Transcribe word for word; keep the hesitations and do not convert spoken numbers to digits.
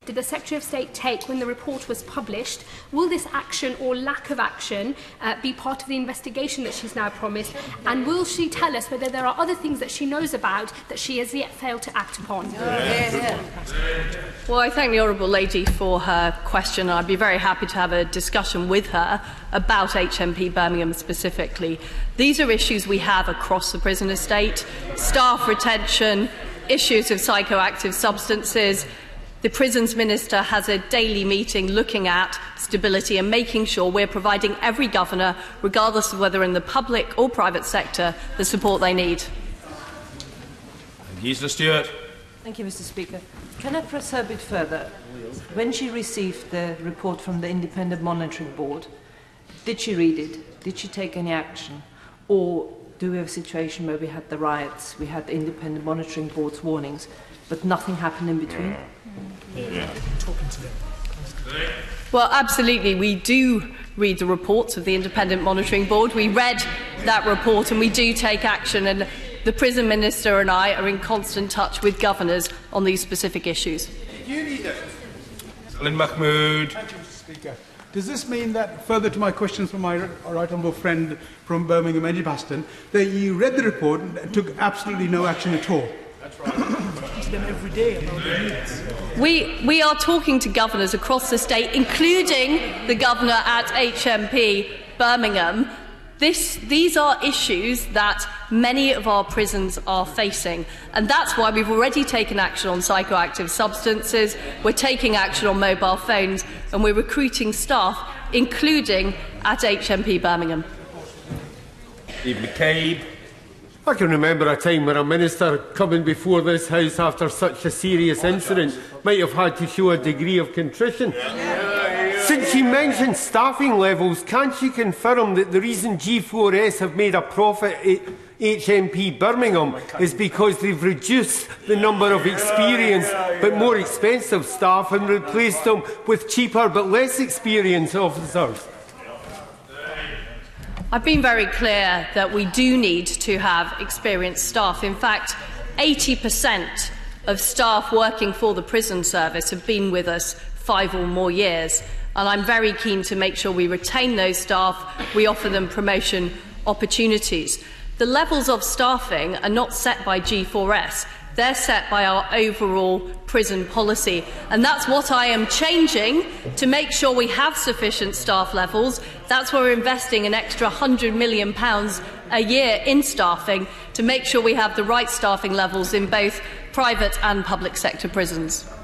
did the Secretary of State take when the report was published? Will this action or lack of action uh, be part of the investigation that she's now promised? And will she tell us whether there are other things that she knows about that she has yet failed to act upon? Yeah, yeah. Well, I thank the Honourable Lady for her question. I'd be very happy to have a discussion with her about H M P Birmingham specifically. These are issues we have across the prison estate: staff retention, issues of psychoactive substances. The Prisons Minister has a daily meeting looking at stability and making sure we're providing every governor, regardless of whether in the public or private sector, the support they need. Gisela Stewart. Thank you, Mister Speaker. Can I press her a bit further? When she received the report from the Independent Monitoring Board, did she read it? Did she take any action? Or do we have a situation where we had the riots, we had the Independent Monitoring Board's warnings, but nothing happened in between? Yeah. Well, absolutely. We do read the reports of the Independent Monitoring Board. We read that report and we do take action. And the Prison Minister and I are in constant touch with governors on these specific issues. Lynn Mahmood. Thank you, Mister Speaker. Does this mean that, further to my questions from my right honourable friend from Birmingham, Edgbaston, that you read the report and took absolutely no action at all? That's right. To them every day about their needs. We, we are talking to governors across the state, including the governor at H M P Birmingham. This, these are issues that many of our prisons are facing, and that's why we've already taken action on psychoactive substances, we're taking action on mobile phones, and we're recruiting staff, including at H M P Birmingham. Eve McCabe. I can remember a time when a minister coming before this House after such a serious incident might have had to show a degree of contrition. Since she mentioned staffing levels, can she confirm that the reason G four S have made a profit at H M P Birmingham is because they've reduced the number of experienced but more expensive staff and replaced them with cheaper but less experienced officers? I've been very clear that we do need to have experienced staff. In fact, eighty percent of staff working for the prison service have been with us five or more years. And I'm very keen to make sure we retain those staff, we offer them promotion opportunities. The levels of staffing are not set by G four S, they're set by our overall prison policy. And that's what I am changing to make sure we have sufficient staff levels. That's why we're investing an extra one hundred million pounds a year in staffing to make sure we have the right staffing levels in both private and public sector prisons.